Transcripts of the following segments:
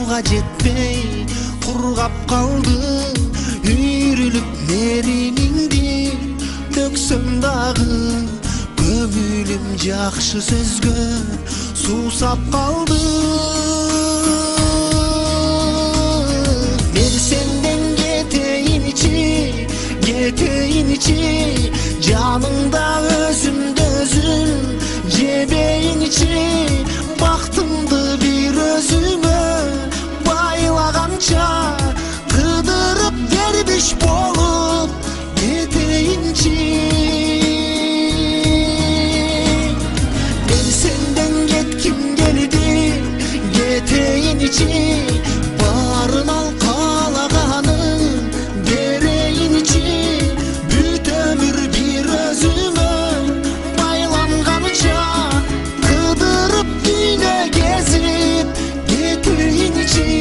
жолга жетпей кургап калдың, үйрүлүп меримиңди төксөм дагы, көңүлүм жакшы сөзгө суусап калды. Мен сенден кетейинчи, жаныңда өзүмдү өзүм жебейинчи, бактымды бир өзүмө байлаганча, кыдырып дербиш болуп кетейинчи. Мен сенден кетким келди, кетейинчи, барын ал каалаганың берейинчи, бүт өмүр бир өзүмө байланганча, кыдырып дүйнө кезип кетейинчи.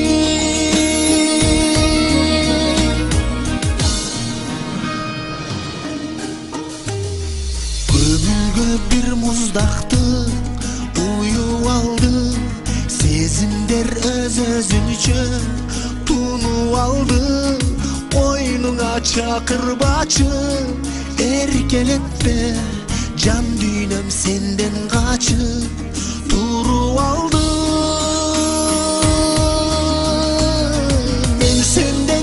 Көңүлгө бир муздакты уюп алды, сезимдер өз-өзүнчө тунуп алды. Койнуңа чакырбачы, эркелетпе, жан дүйнөм сенден качып туруп алды. Мен сенден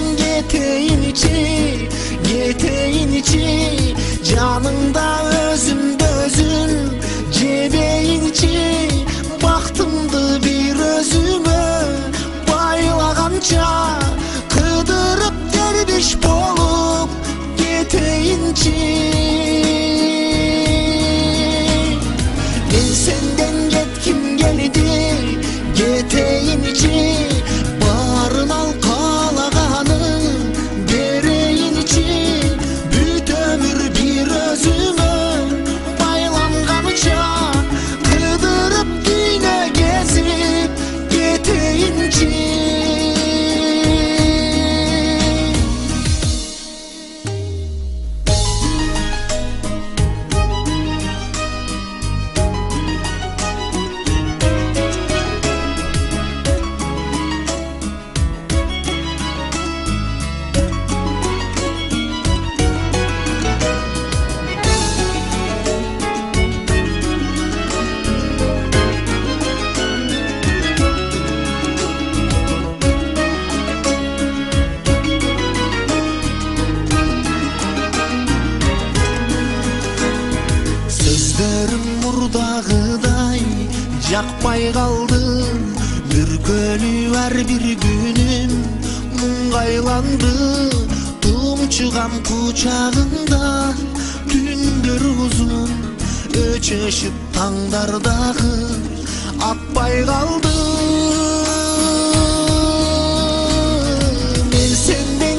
кетейинчи, жаныңда өзүмдү өзүм жебейинчи, бактымды бир өзүмө байлаганча, кыдырып дербиш болуп кетейинчи. Мен сенден кетким келди, кетейинчи, барын ал каалаганың берейинчи, бүт өмүр бир өзүмө байланганча, кыдырып дүйнө кезип кетейинчи. Сөздөрүм мурдагыдай жакпай калды, бүркөнүп ар бир күнүм муңгайланды. Тумчугам кучагыңда, түндөр узун өчөшүп, таңдар дагы атпай калды. Мен сенден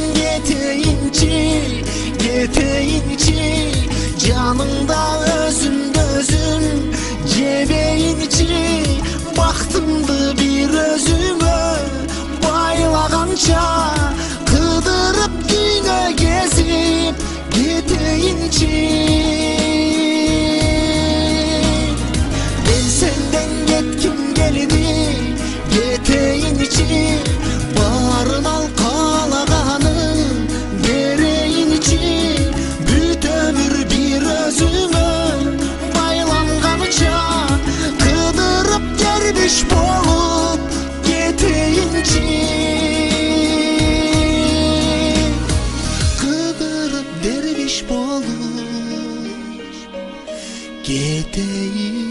кетейинчи, жаныңда өзүмдү өзүм жебейинчи, бактымды бир өзүмө байлаганча, кыдырып дүйнө кезип кетейинчи. Мен сенден кетким келди, кетейинчи, барын ал каалаганың берейинчи, бүт өмүр бир өзүмө байланганча, кыдырып дербиш болуп кетейинчи. Кыдырып дербиш болуп кетейинчи.